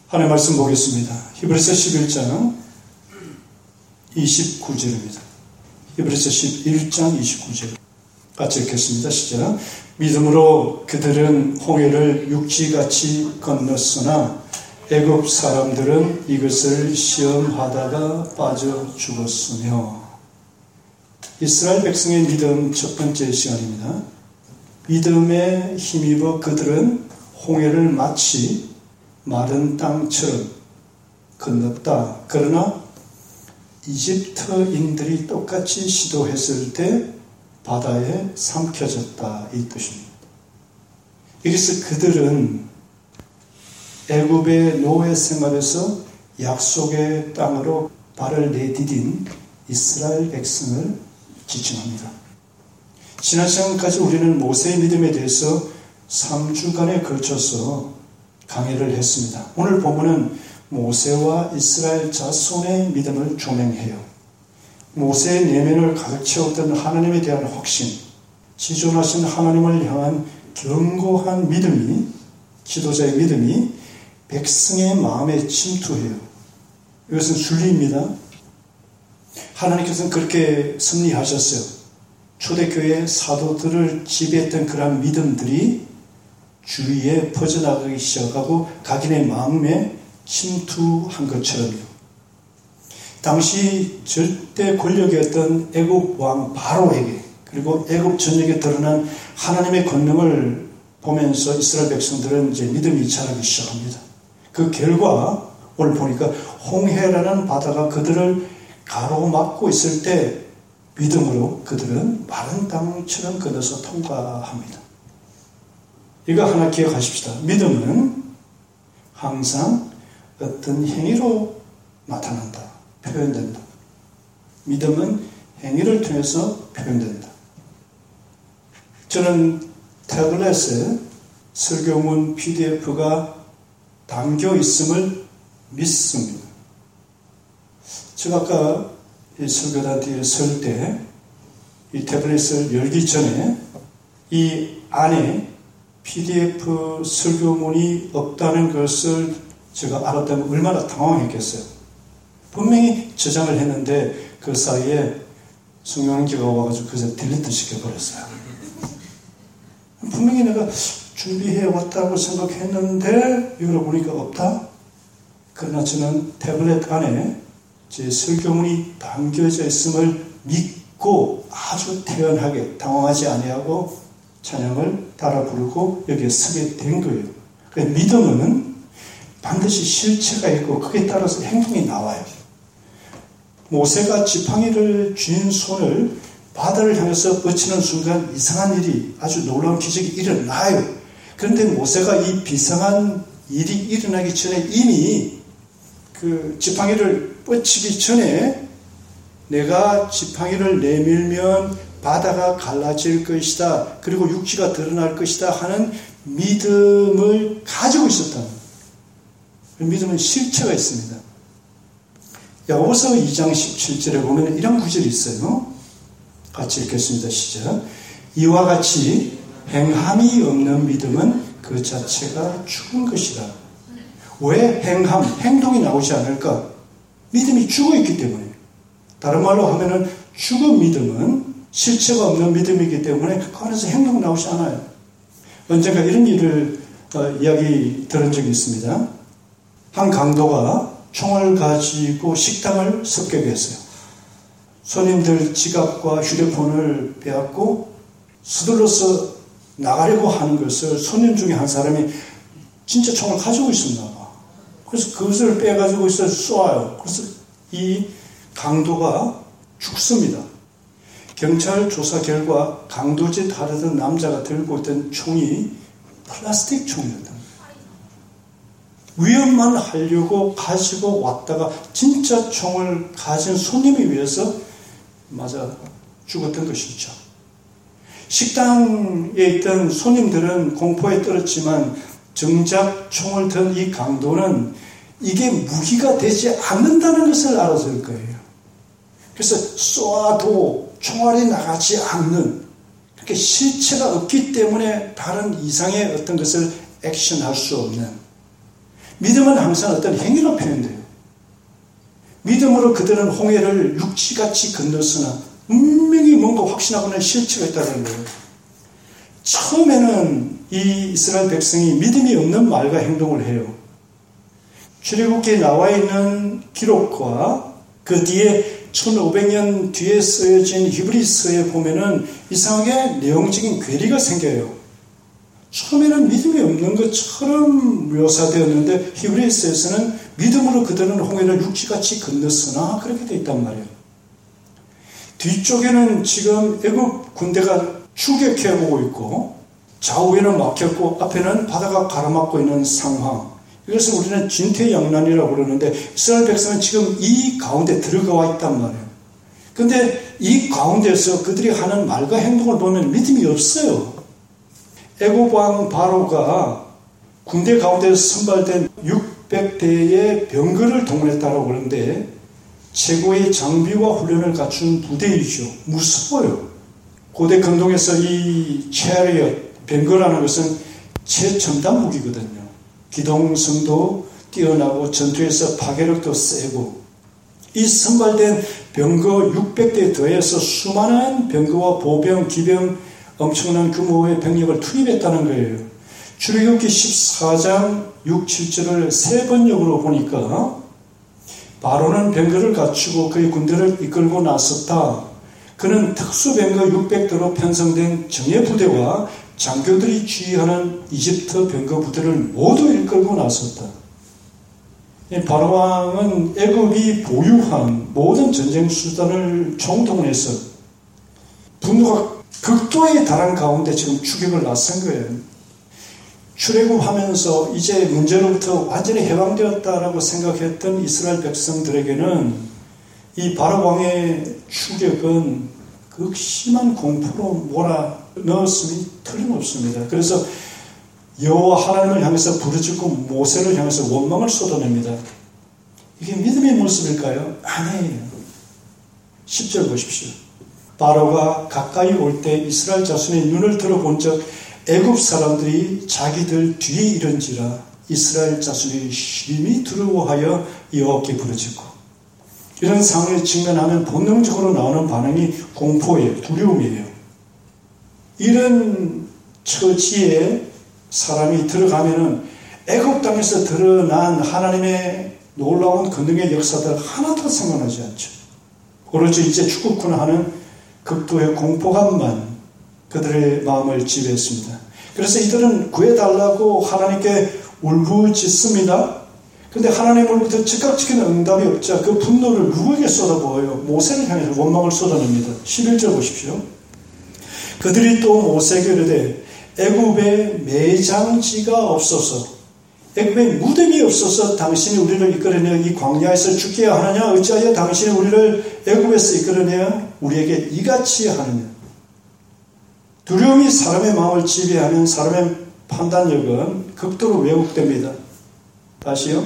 하나님 말씀 보겠습니다. 히브리서 11장 29절입니다. 히브리서 11장 29절 같이 읽겠습니다. 시작. 믿음으로 그들은 홍해를 육지같이 건넜으나 애굽 사람들은 이것을 시험하다가 빠져 죽었으며. 이스라엘 백성의 믿음 첫 번째 시간입니다. 믿음에 힘입어 그들은 홍해를 마치 마른 땅처럼 건넜다. 그러나 이집트인들이 똑같이 시도했을 때 바다에 삼켜졌다. 이 뜻입니다. 여기서 그들은 애굽의 노예 생활에서 약속의 땅으로 발을 내디딘 이스라엘 백성을 지칭합니다. 지난 시간까지 우리는 모세의 믿음에 대해서 3주간에 걸쳐서 강의를 했습니다. 오늘 본문은 모세와 이스라엘 자손의 믿음을 조명해요. 모세의 내면을 가득 채웠던 하나님에 대한 확신, 지존하신 하나님을 향한 견고한 믿음이, 지도자의 믿음이 백성의 마음에 침투해요. 이것은 순리입니다. 하나님께서는 그렇게 섭리하셨어요. 초대교회 사도들을 지배했던 그러한 믿음들이 주위에 퍼져나가기 시작하고 각인의 마음에 침투한 것처럼요. 당시 절대 권력이었던 애굽 왕 바로에게, 그리고 애굽 전역에 드러난 하나님의 권능을 보면서 이스라엘 백성들은 이제 믿음이 자라기 시작합니다. 그 결과 오늘 보니까 홍해라는 바다가 그들을 가로막고 있을 때 믿음으로 그들은 마른 땅처럼 건너서 통과합니다. 이거 하나 기억하십시다. 믿음은 항상 어떤 행위로 나타난다. 표현된다. 믿음은 행위를 통해서 표현된다. 저는 태블릿에 설교문 PDF가 담겨 있음을 믿습니다. 제가 아까 이 설교단 뒤에 설 때 이 태블릿을 열기 전에 이 안에 PDF 설교문이 없다는 것을 제가 알았다면 얼마나 당황했겠어요. 분명히 저장을 했는데 그 사이에 성령님께가 와가지고 그것을 딜리트 시켜버렸어요. 분명히 내가 준비해 왔다고 생각했는데 열어보니까 없다. 그러나 저는 태블릿 안에 제 설교문이 담겨져 있음을 믿고 아주 태연하게 당황하지 아니하고 찬양을 따라 부르고 여기에 서게 된 거예요. 그러니까 믿음은 반드시 실체가 있고 그에 따라서 행동이 나와요. 모세가 지팡이를 쥔 손을 바다를 향해서 뻗치는 순간 이상한 일이, 아주 놀라운 기적이 일어나요. 그런데 모세가 이 비상한 일이 일어나기 전에 이미 그 지팡이를 뻗치기 전에 내가 지팡이를 내밀면 바다가 갈라질 것이다. 그리고 육지가 드러날 것이다 하는 믿음을 가지고 있었다. 믿음은 실체가 있습니다. 야고보서 2장 17절에 보면 이런 구절이 있어요. 같이 읽겠습니다. 시작. 이와 같이 행함이 없는 믿음은 그 자체가 죽은 것이다. 왜 행동이 나오지 않을까? 믿음이 죽어있기 때문에. 다른 말로 하면은 죽은 믿음은 실체가 없는 믿음이기 때문에 그 안에서 행동 나오지 않아요. 언젠가 이런 일을 이야기 들은 적이 있습니다. 한 강도가 총을 가지고 식당을 습격했어요. 손님들 지갑과 휴대폰을 빼앗고 서둘러서 나가려고 하는 것을 손님 중에 한 사람이 진짜 총을 가지고 있었나 봐. 그래서 그것을 빼가지고 있어 쏘아요. 그래서 이 강도가 죽습니다. 경찰 조사 결과 강도짓 하려던 남자가 들고 있던 총이 플라스틱 총이었다. 위험만 하려고 가지고 왔다가 진짜 총을 가진 손님에 위해서 맞아 죽었던 것이죠. 식당에 있던 손님들은 공포에 떨었지만 정작 총을 든 이 강도는 이게 무기가 되지 않는다는 것을 알았을 거예요. 그래서 쏘아도 총알이 나가지 않는, 그렇게 실체가 없기 때문에 다른 이상의 어떤 것을 액션할 수 없는, 믿음은 항상 어떤 행위로 표현돼요. 믿음으로 그들은 홍해를 육지같이 건넜으나 분명히 뭔가 확신하고는 실체가 있다는 거예요. 처음에는 이 이스라엘 백성이 믿음이 없는 말과 행동을 해요. 출애굽기에 나와 있는 기록과 그 뒤에 1500년 뒤에 쓰여진 히브리서에 보면은 이상하게 내용적인 괴리가 생겨요. 처음에는 믿음이 없는 것처럼 묘사되었는데 히브리서에서는 믿음으로 그들은 홍해를 육지같이 건넜으나 그렇게 되어 있단 말이에요. 뒤쪽에는 지금 애굽 군대가 추격해오고 있고 좌우에는 막혔고 앞에는 바다가 가로막고 있는 상황. 이것을 우리는 진퇴양난이라고 그러는데 이스라엘 백성은 지금 이 가운데 들어가 있단 말이에요. 그런데 이 가운데서 그들이 하는 말과 행동을 보면 믿음이 없어요. 애굽 왕 바로가 군대 가운데서 선발된 600대의 병거를 동원했다고 그러는데 최고의 장비와 훈련을 갖춘 부대이죠. 무서워요. 고대 근동에서 이 체리엇, 병거라는 것은 최첨단 무기거든요. 기동성도 뛰어나고 전투에서 파괴력도 세고 이 선발된 병거 600대에 더해서 수많은 병거와 보병, 기병 엄청난 규모의 병력을 투입했다는 거예요. 출애굽기 14장 6, 7절을 세 번역으로 보니까 바로는 병거를 갖추고 그의 군대를 이끌고 나섰다. 그는 특수병거 600대로 편성된 정예부대와 장교들이 지휘하는 이집트 병거 부대를 모두 이끌고 나섰다. 바로 왕은 애굽이 보유한 모든 전쟁 수단을 총동원해서 분노가 극도에 달한 가운데 지금 추격을 나선 거예요. 출애굽하면서 이제 문제로부터 완전히 해방되었다라고 생각했던 이스라엘 백성들에게는 이 바로 왕의 추격은 극심한 공포로 몰아넣었음이 틀림없습니다. 그래서 여호와 하나님을 향해서 부르짖고 모세를 향해서 원망을 쏟아냅니다. 이게 믿음의 모습일까요? 아니에요. 10절 보십시오. 바로가 가까이 올 때 이스라엘 자손의 눈을 들어본 적 애굽 사람들이 자기들 뒤에 이른지라 이스라엘 자손이 심히 두려워하여 여호와께 부르짖고 이런 상황에 직면하면 본능적으로 나오는 반응이 공포예요. 두려움이에요. 이런 처지에 사람이 들어가면은 애굽 땅에서 드러난 하나님의 놀라운 권능의 역사들 하나도 생각나지 않죠. 오로지 이제 죽었구나 하는 극도의 공포감만 그들의 마음을 지배했습니다. 그래서 이들은 구해달라고 하나님께 울부짖습니다. 그런데 하나님으로부터 즉각적인 응답이 없자 그 분노를 누구에게 쏟아부어요? 모세를 향해서 원망을 쏟아냅니다. 11절 보십시오. 그들이 또 모세에게 이르되 애굽에 매장지가 없어서 애굽에 무덤이 없어서 당신이 우리를 이끌어내어 이 광야에서 죽게 하느냐? 어찌하여 당신이 우리를 애굽에서 이끌어내어 우리에게 이같이 하느냐? 두려움이 사람의 마음을 지배하면 사람의 판단력은 극도로 왜곡됩니다. 다시요.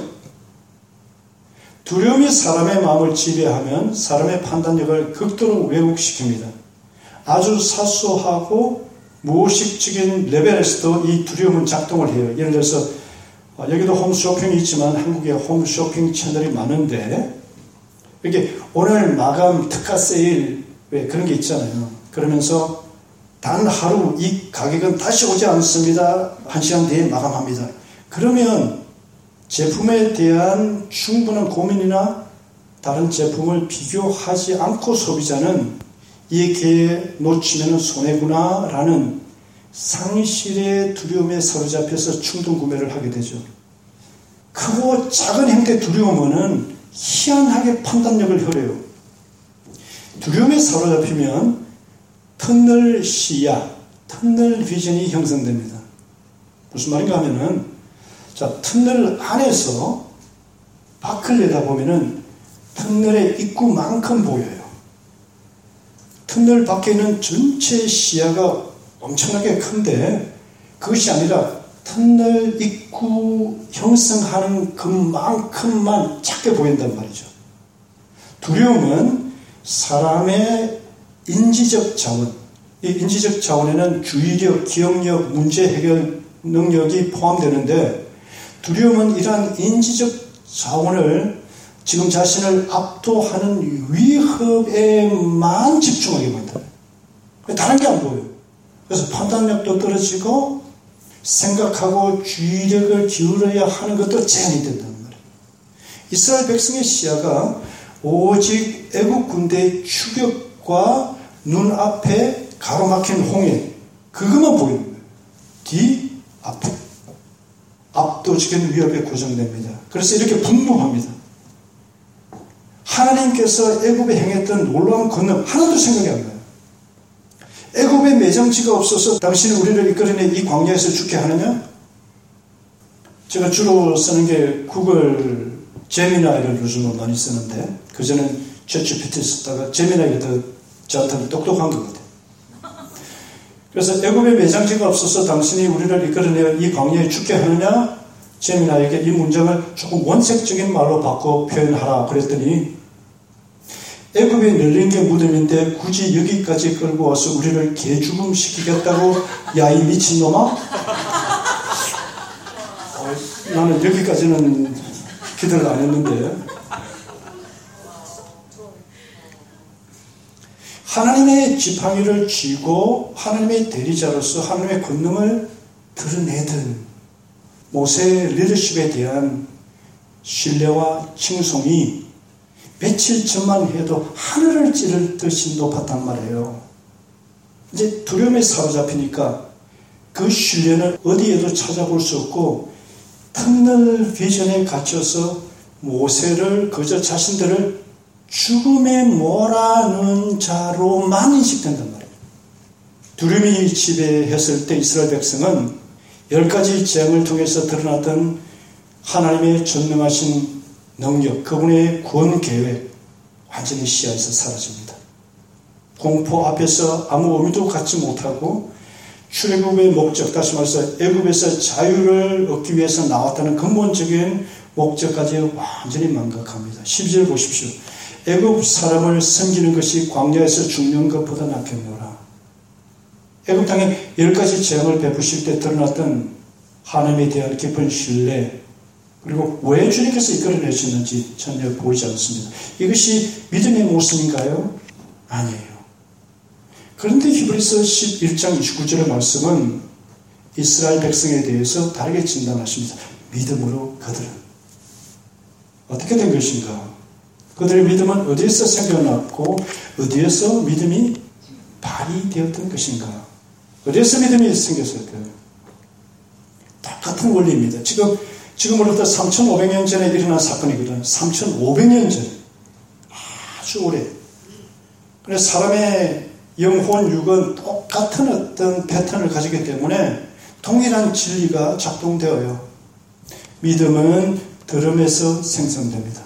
두려움이 사람의 마음을 지배하면 사람의 판단력을 극도로 왜곡시킵니다. 아주 사소하고 무의식적인 레벨에서도 이 두려움은 작동을 해요. 예를 들어서 여기도 홈쇼핑이 있지만 한국에 홈쇼핑 채널이 많은데 이렇게 오늘 마감 특가 세일 왜 그런 게 있잖아요. 그러면서 단 하루 이 가격은 다시 오지 않습니다. 1시간 뒤에 마감합니다. 그러면 제품에 대한 충분한 고민이나 다른 제품을 비교하지 않고 소비자는 이 기회에 놓치면 손해구나라는 상실의 두려움에 사로잡혀서 충동 구매를 하게 되죠. 크고 작은 행동의 두려움은 희한하게 판단력을 흐려요. 두려움에 사로잡히면 터널 시야, 터널 비전이 형성됩니다. 무슨 말인가 하면은 터널 안에서 밖을 내다보면은 터널의 입구만큼 보여요. 터널 밖에 있는 전체 시야가 엄청나게 큰데 그것이 아니라 터널 입구 형성하는 그만큼만 작게 보인단 말이죠. 두려움은 사람의 인지적 자원, 이 인지적 자원에는 주의력, 기억력, 문제 해결 능력이 포함되는데 두려움은 이러한 인지적 자원을 지금 자신을 압도하는 위협에만 집중하게 만든다. 다른 게 안 보여요. 그래서 판단력도 떨어지고 생각하고 주의력을 기울여야 하는 것도 제한이 된다는 말이에요. 이스라엘 백성의 시야가 오직 애국 군대의 추격과 눈앞에 가로막힌 홍해, 그것만 보이는 거예요. 뒤, 앞에. 압도적인 위협에 고정됩니다. 그래서 이렇게 분노합니다. 하나님께서 애굽에 행했던 놀라운 권능 하나도 생각이 안 나요. 애굽에 매장지가 없어서 당신이 우리를 이끌어내 이 광야에서 죽게 하느냐? 제가 주로 쓰는 게 구글 제미나이를 요즘은 많이 쓰는데 그전엔 챗GPT 쓰다가 제미나이가 더 저한테는 똑똑한 것 같아요. 그래서 애굽에 매장지가 없어서 당신이 우리를 이끌어내어 이 광야에 죽게 하느냐? 제미나에게 이 문장을 조금 원색적인 말로 바꿔 표현하라 그랬더니 애굽에 널린 게 무덤인데 굳이 여기까지 끌고 와서 우리를 개죽음 시키겠다고 야 이 미친놈아? 나는 여기까지는 기대를 안 했는데 하나님의 지팡이를 쥐고 하나님의 대리자로서 하나님의 권능을 드러내던 모세의 리더십에 대한 신뢰와 칭송이 며칠 전만 해도 하늘을 찌를 듯이 높았단 말이에요. 이제 두려움에 사로잡히니까 그 신뢰는 어디에도 찾아볼 수 없고 터널 비전에 갇혀서 모세를 그저 자신들을 죽음에 몰아넣은 자로만 인식된단 말이에요. 두려움이 지배했을 때 이스라엘 백성은 10가지 재앙을 통해서 드러났던 하나님의 전능하신 능력, 그분의 구원 계획 완전히 시야에서 사라집니다. 공포 앞에서 아무 의미도 갖지 못하고 출애굽의 목적, 다시 말해서 애굽에서 자유를 얻기 위해서 나왔다는 근본적인 목적까지 완전히 망각합니다. 12절 보십시오. 애굽 사람을 섬기는 것이 광야에서 죽는 것보다 낫겠노라. 애굽 땅에 10가지 재앙을 베푸실 때 드러났던 하나님에 대한 깊은 신뢰, 그리고 왜 주님께서 이끌어내셨는지 전혀 보이지 않습니다. 이것이 믿음의 모습인가요? 아니에요. 그런데 히브리서 11장 29절의 말씀은 이스라엘 백성에 대해서 다르게 진단하십니다. 믿음으로 그들은 어떻게 된 것인가? 그들의 믿음은 어디에서 생겨났고 어디에서 믿음이 발휘되었던 것인가? 어디에서 믿음이 생겼을까요? 똑같은 원리입니다. 지금으로부터 3,500년 전에 일어난 사건이거든. 3,500년 전. 아주 오래. 그래서 사람의 영혼, 육은 똑같은 어떤 패턴을 가지기 때문에 동일한 진리가 작동되어요. 믿음은 들음에서 생성됩니다.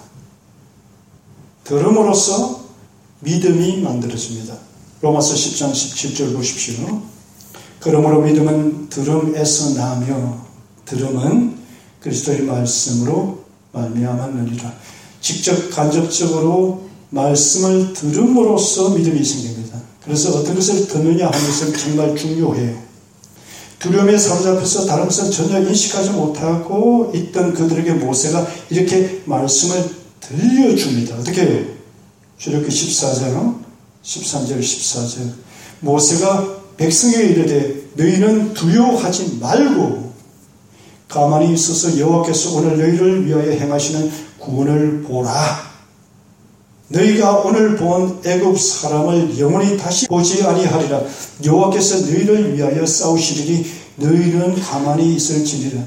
들음으로써 믿음이 만들어집니다. 로마서 10장 17절 보십시오. 그러므로 믿음은 들음에서 나며 들음은 그리스도의 말씀으로 말미암았느니라. 직접 간접적으로 말씀을 들음으로써 믿음이 생깁니다. 그래서 어떤 것을 듣느냐 하는 것은 정말 중요해요. 두려움에 사로잡혀서 다른 것은 전혀 인식하지 못하고 있던 그들에게 모세가 이렇게 말씀을 들려줍니다. 어떻게 해요? 출애굽기 14장 13절 14절 모세가 백성에게 이르되 너희는 두려워하지 말고 가만히 있어서 여호와께서 오늘 너희를 위하여 행하시는 구원을 보라. 너희가 오늘 본 애굽 사람을 영원히 다시 보지 아니하리라. 여호와께서 너희를 위하여 싸우시리니 너희는 가만히 있을지니라.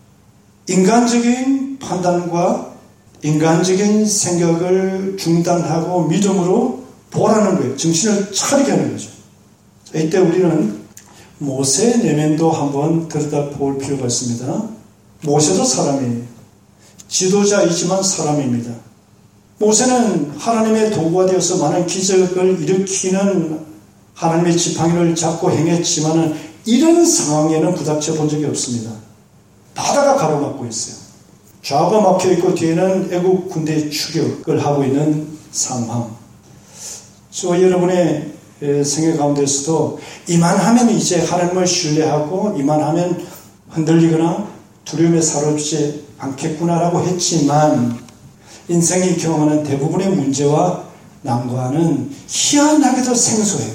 인간적인 판단과 인간적인 생각을 중단하고 믿음으로 보라는 거예요. 정신을 차리게 하는 거죠. 이때 우리는 모세 내면도 한번 들여다볼 필요가 있습니다. 모세도 사람이에요. 지도자이지만 사람입니다. 모세는 하나님의 도구가 되어서 많은 기적을 일으키는 하나님의 지팡이를 잡고 행했지만 이런 상황에는 부닥쳐 본 적이 없습니다. 바다가 가로막고 있어요. 좌우가 막혀있고 뒤에는 애국 군대의 추격을 하고 있는 상황. 저와 여러분의 생애 가운데서도 이만하면 이제 하나님을 신뢰하고 이만하면 흔들리거나 두려움에 사로잡지 않겠구나라고 했지만 인생이 경험하는 대부분의 문제와 난관은 희한하게도 생소해요.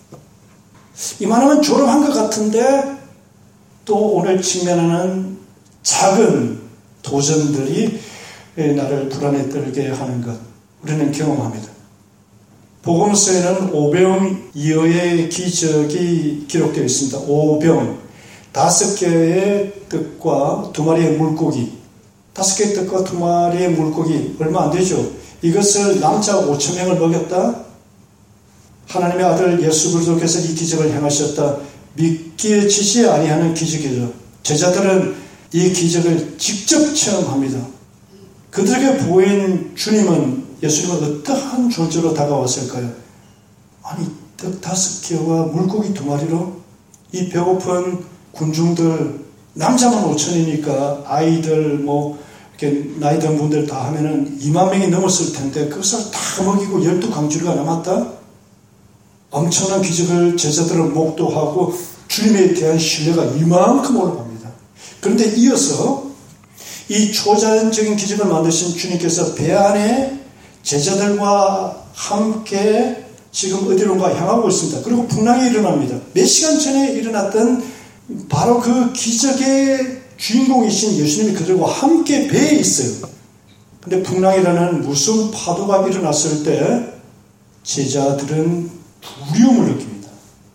이만하면 졸업한 것 같은데 또 오늘 직면하는 작은 도전들이 나를 불안에 떨게 하는 것 우리는 경험합니다. 복음서에는 오병이어의 기적이 기록되어 있습니다. 오병, 5개의 떡과 2마리의 물고기, 5개의 떡과 2마리의 물고기 얼마 안 되죠. 이것을 남자 5,000명을 먹였다. 하나님의 아들 예수 그리스도께서 이 기적을 행하셨다. 믿기지지 아니하는 기적이죠. 제자들은 이 기적을 직접 체험합니다. 그들에게 보인 주님은 예수님은 어떠한 존재로 다가왔을까요? 아니 떡 5개와 물고기 2마리로 이 배고픈 군중들 남자만 5,000이니까 아이들 이렇게 나이 든 분들 다 하면은 2만 명이 넘었을 텐데 그것을 다 먹이고 12강주리가 남았다? 엄청난 기적을 제자들은 목도하고 주님에 대한 신뢰가 이만큼 올라갑니다. 그런데 이어서 이 초자연적인 기적을 만드신 주님께서 배 안에 제자들과 함께 지금 어디론가 향하고 있습니다. 그리고 풍랑이 일어납니다. 몇 시간 전에 일어났던 바로 그 기적의 주인공이신 예수님이 그들과 함께 배에 있어요. 근데 풍랑이라는 무슨 파도가 일어났을 때 제자들은 두려움을 느낍니다.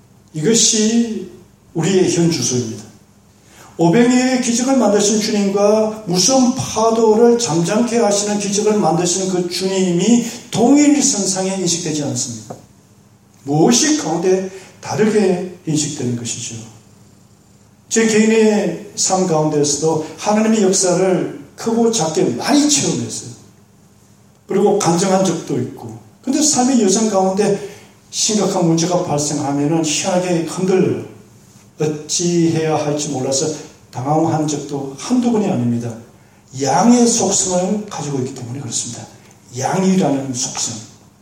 이것이 우리의 현 주소입니다. 오병이어의 기적을 만드신 주님과 무슨 파도를 잠잠케 하시는 기적을 만드시는 그 주님이 동일선상에 인식되지 않습니다. 무엇이 가운데 다르게 인식되는 것이죠. 제 개인의 삶 가운데서도 하나님의 역사를 크고 작게 많이 체험했어요. 그리고 간증한 적도 있고. 근데 삶의 여정 가운데 심각한 문제가 발생하면은 희한하게 흔들려요. 어찌해야 할지 몰라서 당황한 적도 한두 번이 아닙니다. 양의 속성을 가지고 있기 때문에 그렇습니다. 양이라는 속성.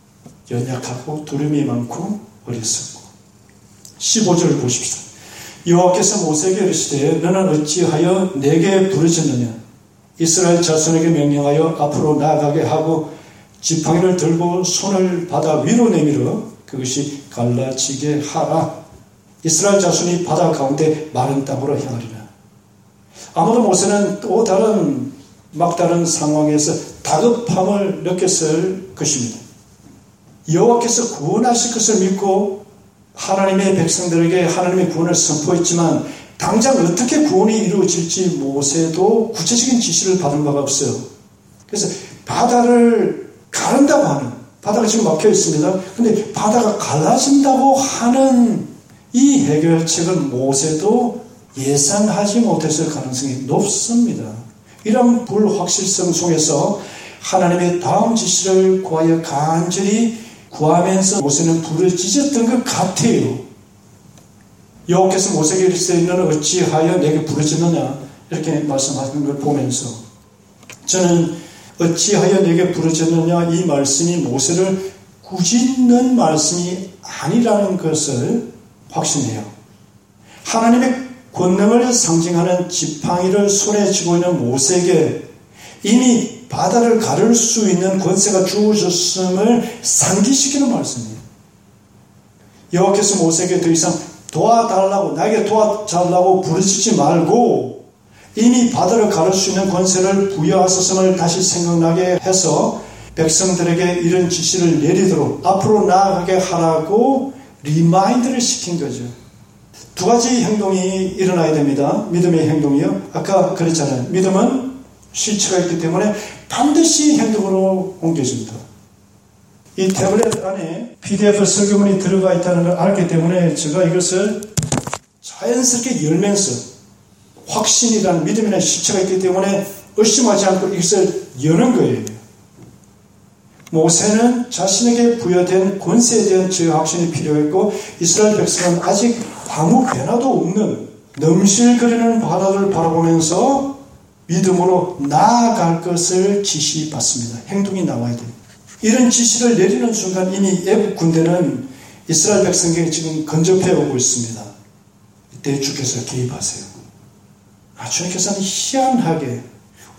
연약하고 두려움이 많고 어리석고. 15절을 보십시오. 여호와께서 모세에게 이르시되 너는 어찌하여 내게 부르짖느냐. 이스라엘 자손에게 명령하여 앞으로 나아가게 하고 지팡이를 들고 손을 바다 위로 내밀어 그것이 갈라지게 하라. 이스라엘 자손이 바다 가운데 마른 땅으로 향하리라. 아마도 모세는 또 다른 막다른 상황에서 다급함을 느꼈을 것입니다. 여호와께서 구원하실 것을 믿고 하나님의 백성들에게 하나님의 구원을 선포했지만 당장 어떻게 구원이 이루어질지 모세도 구체적인 지시를 받은 바가 없어요. 그래서 바다를 가른다고 하는, 바다가 지금 막혀 있습니다. 근데 바다가 갈라진다고 하는 이 해결책을 모세도 예상하지 못했을 가능성이 높습니다. 이런 불확실성 속에서 하나님의 다음 지시를 구하여 간절히 구하면서 모세는 부르짖었던 것 같아요. 여호와께서 모세에게 이르시되 너는 어찌하여 내게 부르짖느냐 이렇게 말씀하시는 걸 보면서 저는 어찌하여 내게 부르짖느냐 이 말씀이 모세를 꾸짖는 말씀이 아니라는 것을 확신해요. 하나님의 권능을 상징하는 지팡이를 손에 쥐고 있는 모세에게 이미 바다를 가를 수 있는 권세가 주어졌음을 상기시키는 말씀이에요. 여호와께서 모세에게 더 이상 도와달라고 나에게 도와달라고 부르짖지 말고 이미 바다를 가를 수 있는 권세를 부여하셨음을 다시 생각나게 해서 백성들에게 이런 지시를 내리도록 앞으로 나아가게 하라고 리마인드를 시킨 거죠. 두 가지 행동이 일어나야 됩니다. 믿음의 행동이요. 아까 그랬잖아요. 믿음은 실체가 있기 때문에 반드시 행동으로 옮겨집니다. 이 태블릿 안에 PDF 설교문이 들어가 있다는 걸 알기 때문에 제가 이것을 자연스럽게 열면서 확신이라는 믿음이라는 실체가 있기 때문에 의심하지 않고 이것을 여는 거예요. 모세는 자신에게 부여된 권세에 대한 제어 확신이 필요했고 이스라엘 백성은 아직 아무 변화도 없는 넘실거리는 바다를 바라보면서 믿음으로 나아갈 것을 지시받습니다. 행동이 나와야 돼요. 이런 지시를 내리는 순간 이미 애국 군대는 이스라엘 백성에게 지금 근접해 오고 있습니다. 이때 주께서 개입하세요. 주님께서는 희한하게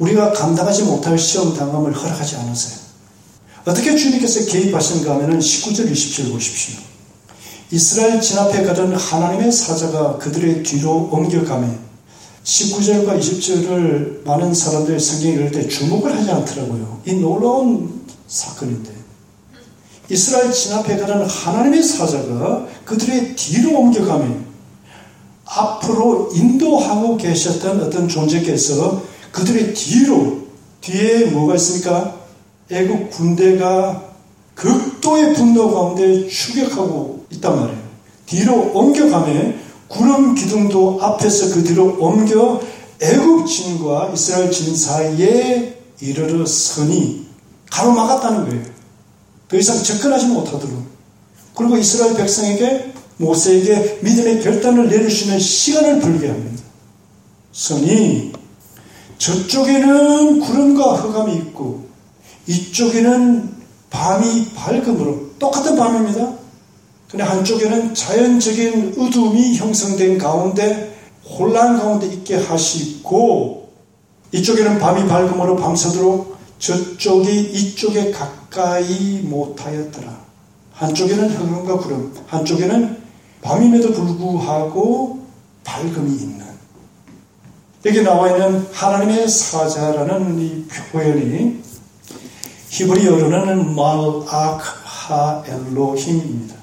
우리가 감당하지 못할 시험 당함을 허락하지 않으세요. 어떻게 주님께서 개입하시는가 하면 19절 20절 보십시오. 이스라엘 진 앞에 가던 하나님의 사자가 그들의 뒤로 옮겨가며 19절과 20절을 많은 사람들이 성경에 읽을 때 주목을 하지 않더라고요. 이 놀라운 사건인데 이스라엘 진 앞에 가던 하나님의 사자가 그들의 뒤로 옮겨가며 앞으로 인도하고 계셨던 어떤 존재께서 그들의 뒤에 뭐가 있습니까? 애국 군대가 극도의 분노 가운데 추격하고 있단 말이에요. 뒤로 옮겨가며 구름 기둥도 앞에서 그 뒤로 옮겨 애국 진과 이스라엘 진 사이에 이르러 서니 가로막았다는 거예요. 더 이상 접근하지 못하도록. 그리고 이스라엘 백성에게 모세에게 믿음의 결단을 내릴 수 있는 시간을 벌게 합니다. 서니 저쪽에는 구름과 흑암이 있고 이쪽에는 밤이 밝음으로 똑같은 밤입니다. 근데 한쪽에는 자연적인 어둠이 형성된 가운데 혼란 가운데 있게 하시고 이쪽에는 밤이 밝음으로 밤새도록 저쪽이 이쪽에 가까이 못하였더라. 한쪽에는 흑암과 구름, 한쪽에는 밤임에도 불구하고 밝음이 있는. 여기 나와 있는 하나님의 사자라는 이 표현이 히브리어로는 말악 하 엘로힘입니다.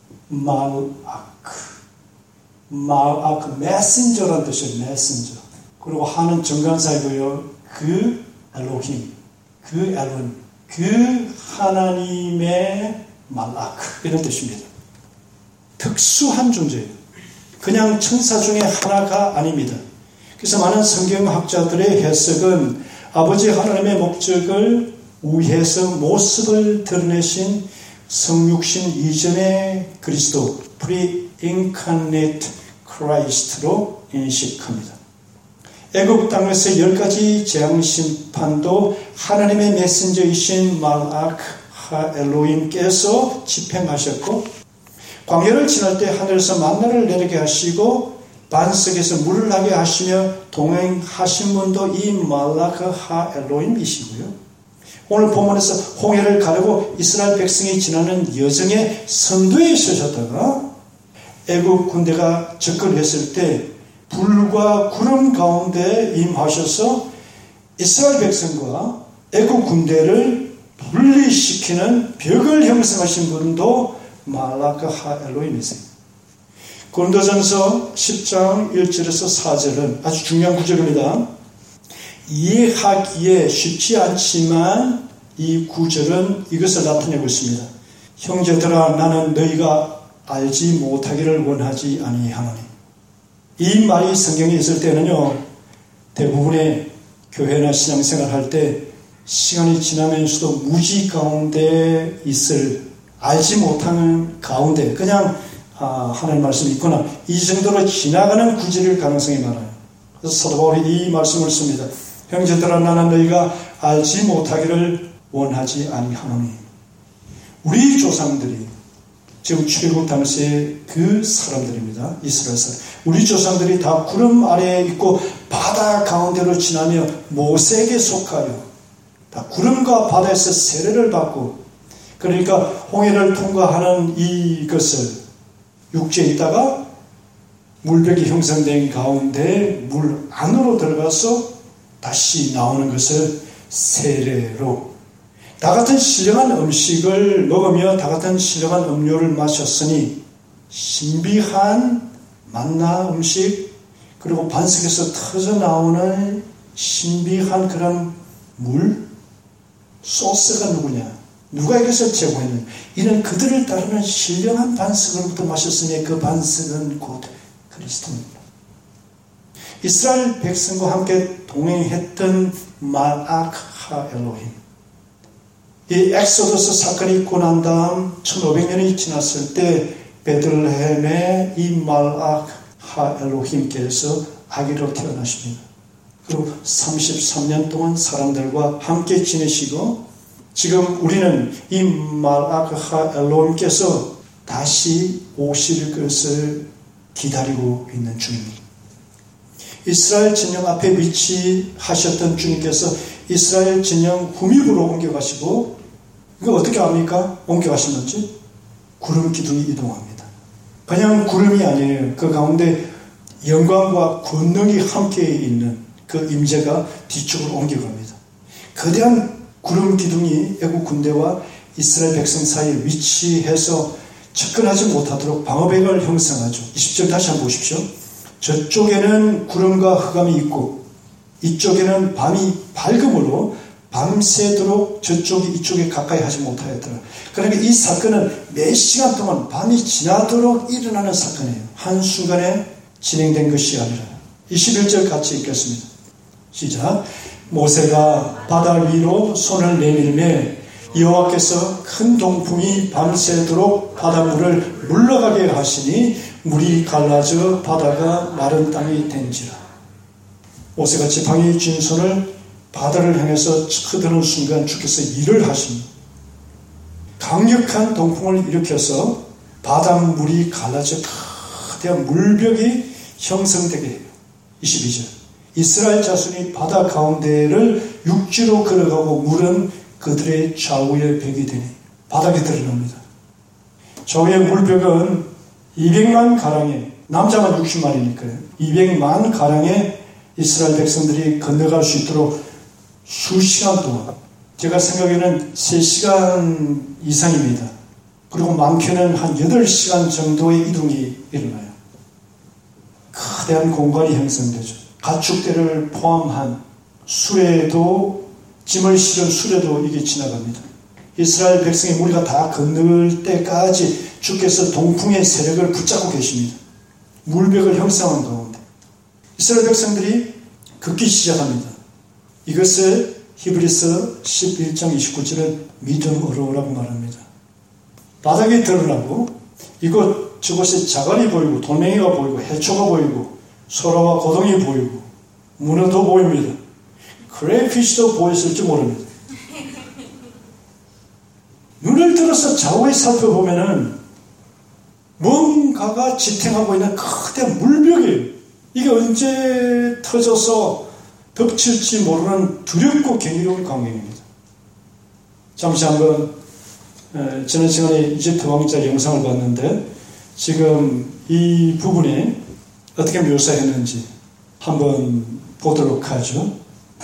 말악 메신저라는 뜻이에요. 메신저. 그리고 하는 정관사이고요. 그 엘로힘, 그 엘론, 그 하나님의 말악 이런 뜻입니다. 특수한 존재예요. 그냥 천사 중에 하나가 아닙니다. 그래서 많은 성경학자들의 해석은 아버지 하나님의 목적을 위해서 모습을 드러내신 성육신 이전의 그리스도 pre-incarnate Christ로 인식합니다. 애굽 땅에서 10가지 재앙 심판도 하나님의 메신저이신 말악 하 엘로힘께서 집행하셨고 광야를 지날 때 하늘에서 만나를 내리게 하시고 반석에서 물을 나게 하시며 동행하신 분도 이 말악 하 엘로힘이시고요. 오늘 본문에서 홍해를 가르고 이스라엘 백성이 지나는 여정의 선두에 서셨다가 애국 군대가 접근했을 때 불과 구름 가운데 임하셔서 이스라엘 백성과 애국 군대를 분리시키는 벽을 형성하신 분도 말라카 하 엘로힘이세요. 고린도전서 10장 1절에서 4절은 아주 중요한 구절입니다. 이해하기에 쉽지 않지만 이 구절은 이것을 나타내고 있습니다. 형제들아 나는 너희가 알지 못하기를 원하지 아니하노니. 이 말이 성경에 있을 때는요, 대부분의 교회나 신앙생활 할 때 시간이 지나면서도 무지 가운데 있을 알지 못하는 가운데 그냥 하나님 말씀이 있구나 이 정도로 지나가는 구절일 가능성이 많아요. 그래서 사도 바울이 이 말씀을 씁니다. 형제들아 나는 너희가 알지 못하기를 원하지 아니하노니. 우리 조상들이 지금 출애굽 당시에 그 사람들입니다. 이스라엘 사람. 우리 조상들이 다 구름 아래에 있고 바다 가운데로 지나며 모세에게 속하여 다 구름과 바다에서 세례를 받고 그러니까 홍해를 통과하는 이것을 육지에 있다가 물벽이 형성된 가운데 물 안으로 들어가서 다시 나오는 것을 세례로 다 같은 신령한 음식을 먹으며 다 같은 신령한 음료를 마셨으니 신비한 만나 음식 그리고 반석에서 터져 나오는 신비한 그런 물 소스가 누구냐 누가 이것을 제공했느냐 이는 그들을 따르는 신령한 반석으로부터 마셨으니 그 반석은 곧 그리스도입니다. 이스라엘 백성과 함께 동행했던 말악 하 엘로힘. 이 엑소더스 사건이 있고 난 다음 1500년이 지났을 때 베들레헴에 이 말악 하 엘로힘께서 아기로 태어나십니다. 그리고 33년 동안 사람들과 함께 지내시고 지금 우리는 이 말악 하 엘로힘께서 다시 오실 것을 기다리고 있는 중입니다. 이스라엘 진영 앞에 위치하셨던 주님께서 이스라엘 진영 후미부로 옮겨가시고, 이거 어떻게 합니까? 옮겨가시는지? 구름 기둥이 이동합니다. 그냥 구름이 아니에요. 그 가운데 영광과 권능이 함께 있는 그 임재가 뒤쪽으로 옮겨갑니다. 거대한 구름 기둥이 애국 군대와 이스라엘 백성 사이에 위치해서 접근하지 못하도록 방어벽을 형성하죠. 20절 다시 한번 보십시오. 저쪽에는 구름과 흑암이 있고 이쪽에는 밤이 밝음으로 밤새도록 저쪽이 이쪽에 가까이 하지 못하였더라. 그러니까 이 사건은 몇 시간 동안 밤이 지나도록 일어나는 사건이에요. 한순간에 진행된 것이 아니라. 21절 같이 읽겠습니다. 시작. 모세가 바다 위로 손을 내밀매 여호와께서 큰 동풍이 밤새도록 바닷물을 물러가게 하시니 물이 갈라져 바다가 마른 땅이 된지라. 모세가 지팡이 쥔 손을 바다를 향해서 쳐드는 순간 주께서 일을 하십니다. 강력한 동풍을 일으켜서 바닷물이 갈라져 거대한 물벽이 형성되게 해요. 22절. 이스라엘 자손이 바다 가운데를 육지로 걸어가고 물은 그들의 좌우에 벽이 되니 바닥에 드러납니다. 좌우의 물벽은 200만 가량의, 남자만 60만이니까요. 200만 가량의 이스라엘 백성들이 건너갈 수 있도록 수시간 동안, 제가 생각에는 3시간 이상입니다. 그리고 많게는 한 8시간 정도의 이동이 일어나요. 거대한 공간이 형성되죠. 가축대를 포함한 수레도, 짐을 실은 수레도 이게 지나갑니다. 이스라엘 백성의 무리가 다 건널 때까지 주께서 동풍의 세력을 붙잡고 계십니다. 물벽을 형성한 가운데 이스라엘 백성들이 걷기 시작합니다. 이것을 히브리서 11장 29절은 믿음으로라고 말합니다. 바닥에 들으라고 이곳 저곳에 자갈이 보이고 돌멩이가 보이고 해초가 보이고 소라와 고동이 보이고 문어도 보입니다. 크레이피쉬도 보였을지 모릅니다. 눈을 들어서 좌우에 살펴보면은 뭔가가 지탱하고 있는 거대한 물벽이에요. 이게 언제 터져서 덮칠지 모르는 두렵고 경이로운 광경입니다. 잠시 한번 지난 시간에 이집트 왕자 영상을 봤는데 지금 이 부분이 어떻게 묘사했는지 한번 보도록 하죠.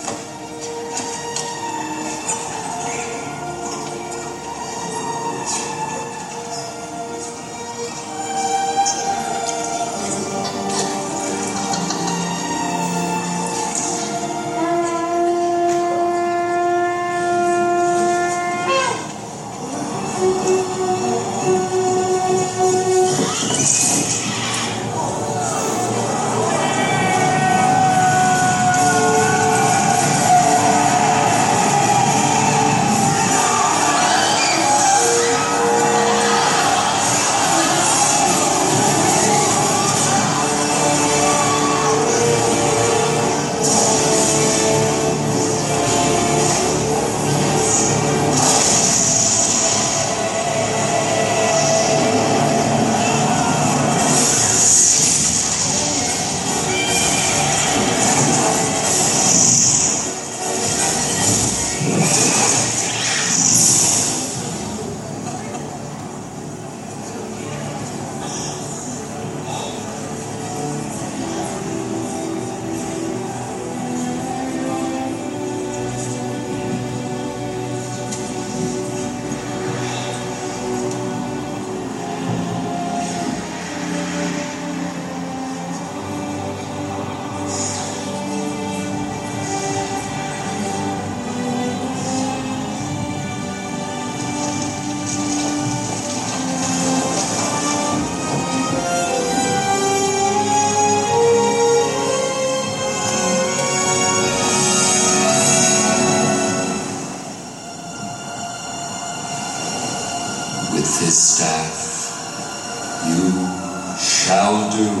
With his staff you shall do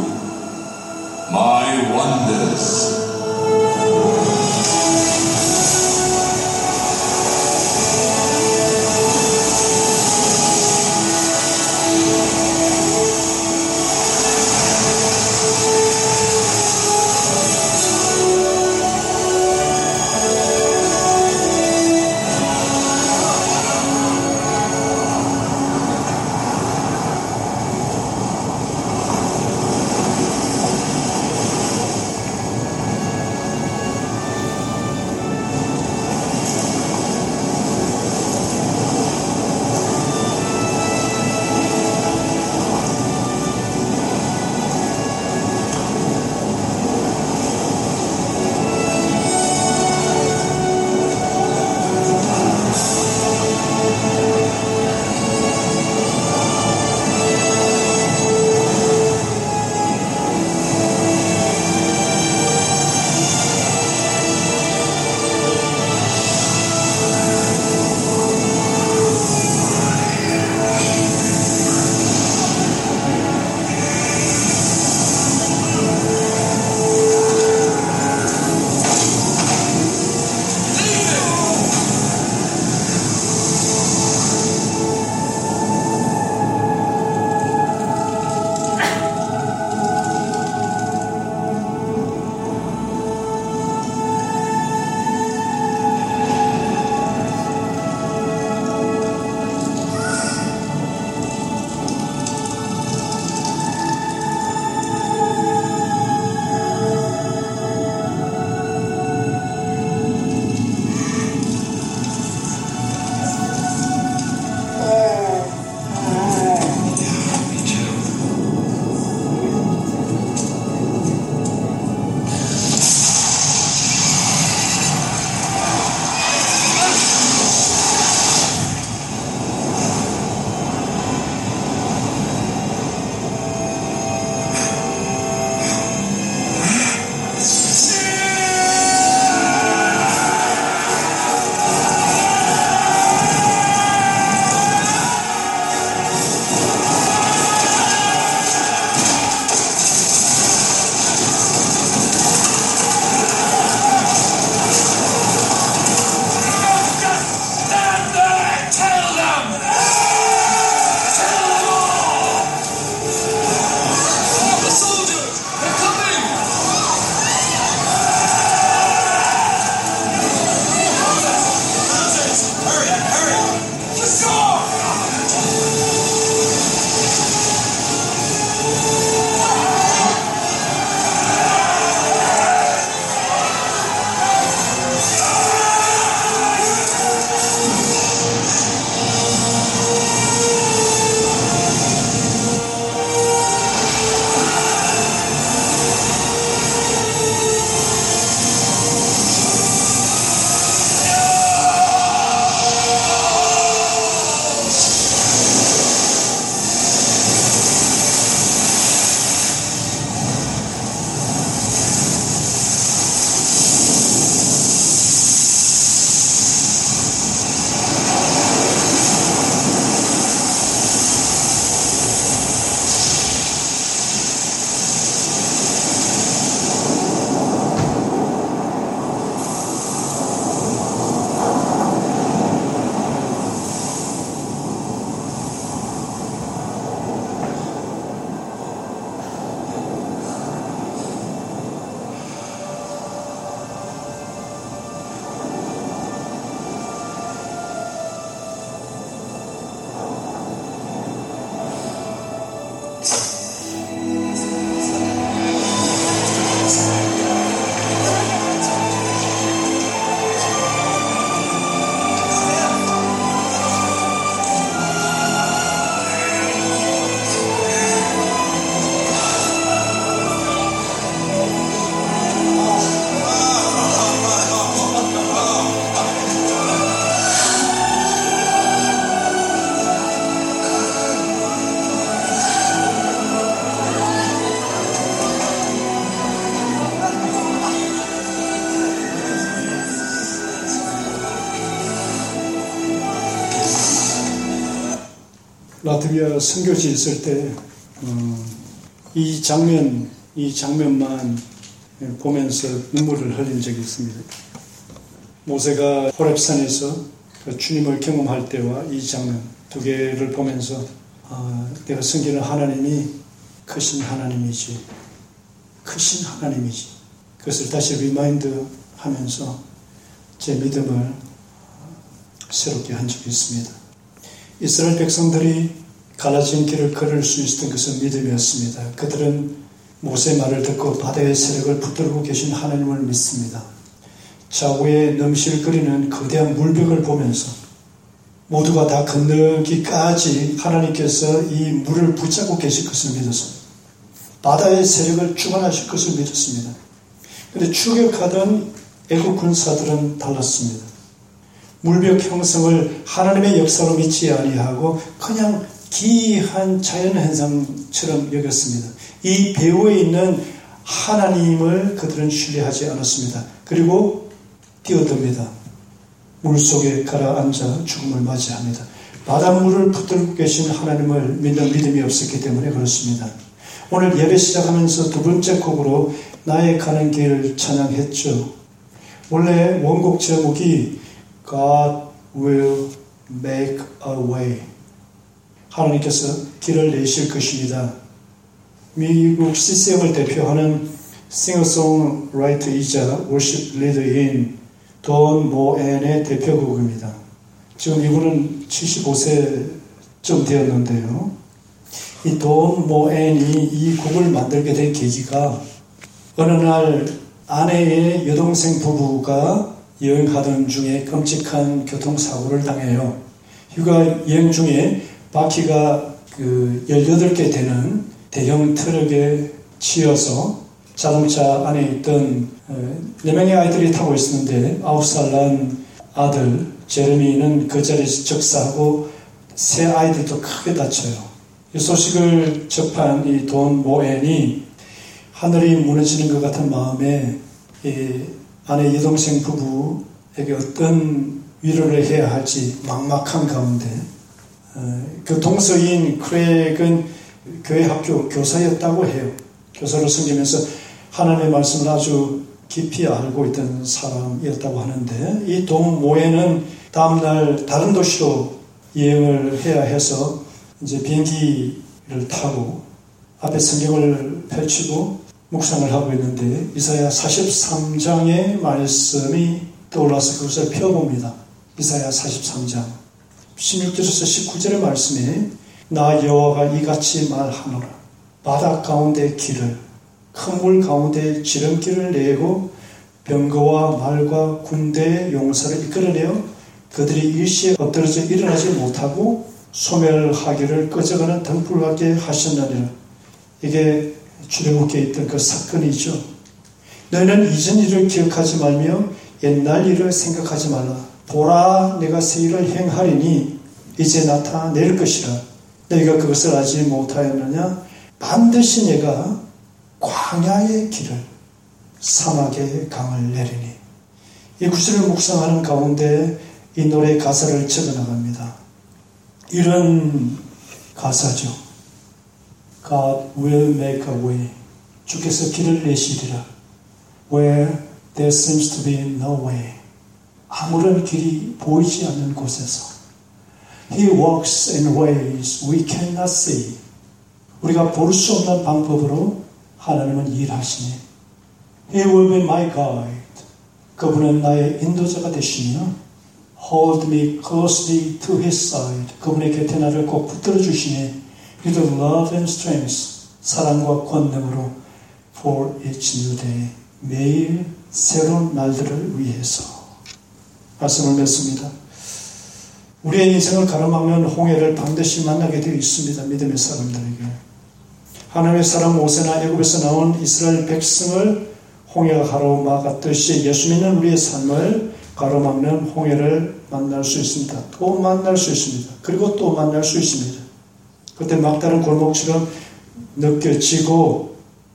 my wonders. 라트비아 선교지 있을 때 이 장면만 보면서 눈물을 흘린 적이 있습니다. 모세가 호렙산에서 주님을 경험할 때와 이 장면 두 개를 보면서 내가 섬기는 하나님이 크신 하나님이지. 그것을 다시 리마인드 하면서 제 믿음을 새롭게 한 적이 있습니다. 이스라엘 백성들이 갈라진 길을 걸을 수 있었던 것은 믿음이었습니다. 그들은 모세의 말을 듣고 바다의 세력을 붙들고 계신 하나님을 믿습니다. 좌우에 넘실거리는 거대한 물벽을 보면서 모두가 다 건너기까지 하나님께서 이 물을 붙잡고 계실 것을 믿었습니다. 바다의 세력을 주관하실 것을 믿었습니다. 그런데 추격하던 애국 군사들은 달랐습니다. 물벽 형성을 하나님의 역사로 믿지 아니하고 그냥 기이한 자연현상처럼 여겼습니다. 이 배후에 있는 하나님을 그들은 신뢰하지 않았습니다. 그리고 뛰어듭니다. 물속에 가라앉아 죽음을 맞이합니다. 바닷물을 붙들고 계신 하나님을 믿는 믿음이 없었기 때문에 그렇습니다. 오늘 예배 시작하면서 두 번째 곡으로 나의 가는 길 찬양했죠. 원래 원곡 제목이 God will make a way. 하나님께서 길을 내실 것입니다. 미국 CCM을 대표하는 싱어송라이터이자 월십 리더인 돈 모앤의 대표곡입니다. 지금 이분은 75세쯤 되었는데요. 이 돈 모앤이 이 곡을 만들게 된 계기가 어느 날 아내의 여동생 부부가 여행하던 중에 끔찍한 교통사고를 당해요. 휴가 여행 중에 바퀴가 18개 되는 대형 트럭에 치여서 자동차 안에 있던 4명의 아이들이 타고 있었는데 9살 난 아들 제레미는 그 자리에서 즉사하고 세 아이들도 크게 다쳐요. 이 소식을 접한 이 돈 모앤이 하늘이 무너지는 것 같은 마음에 이 아내 여동생 부부에게 어떤 위로를 해야 할지 막막한 가운데 그 동서인 크랙은 교회 학교 교사였다고 해요. 교사로 섬기면서 하나님의 말씀을 아주 깊이 알고 있던 사람이었다고 하는데 이 돈 모앤은 다음날 다른 도시로 여행을 해야 해서 이제 비행기를 타고 앞에 성경을 펼치고 묵상을 하고 있는데 이사야 43장의 말씀이 떠올라서 그것을 펴봅니다. 이사야 43장 16절에서 19절의 말씀에 나 여호와가 이같이 말하노라. 바다 가운데 길을 큰 물 가운데 지름길을 내고 병거와 말과 군대의 용사를 이끌어내어 그들이 일시에 엎드러져 일어나지 못하고 소멸하기를 꺼져가는 등불 같게 하셨느니라. 이게 출애굽기에 있던 그 사건이죠. 너희는 이전 일을 기억하지 말며 옛날 일을 생각하지 말라. 보라 내가 새 일을 행하리니 이제 나타낼 것이라. 너희가 그것을 알지 못하였느냐? 반드시 내가 광야의 길을 사막의 강을 내리니. 이 구절을 묵상하는 가운데 이 노래 가사를 적어나갑니다. 이런 가사죠. God will make a way. 주께서 길을 내시리라. Where there seems to be no way. 아무런 길이 보이지 않는 곳에서 He walks in ways we cannot see. 우리가 볼 수 없는 방법으로 하나님은 일하시니 He will be my guide. 그분은 나의 인도자가 되시며 Hold me closely to His side. 그분의 곁에 나를 꼭 붙들어 주시니 With love and strength. 사랑과 권능으로 For each new day. 매일 새로운 날들을 위해서. 말씀을 맺습니다. 우리의 인생을 가로막는 홍해를 반드시 만나게 되어 있습니다. 믿음의 사람들에게. 하나님의 사람 모세나 애굽에서 나온 이스라엘 백성을 홍해가 가로막았듯이 예수 믿는 우리의 삶을 가로막는 홍해를 만날 수 있습니다. 또 만날 수 있습니다. 그리고 또 만날 수 있습니다. 그때 막다른 골목처럼 느껴지고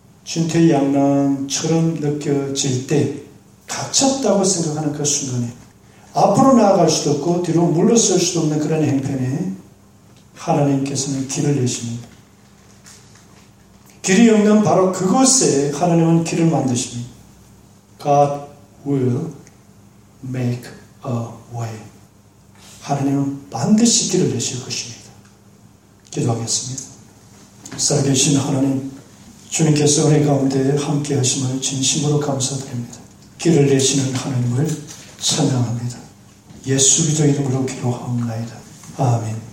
진퇴양난처럼 느껴질 때 갇혔다고 생각하는 그 순간에 앞으로 나아갈 수도 없고 뒤로 물러설 수도 없는 그런 행편에 하나님께서는 길을 내십니다. 길이 없는 바로 그곳에 하나님은 길을 만드십니다. God will make a way. 하나님은 반드시 길을 내실 것입니다. 기도하겠습니다. 살아계신 하나님, 주님께서 은혜 가운데 함께 하심을 진심으로 감사드립니다. 길을 내시는 하나님을 찬양합니다. 예수 그리스도 이름으로 기도하옵나이다. 아멘.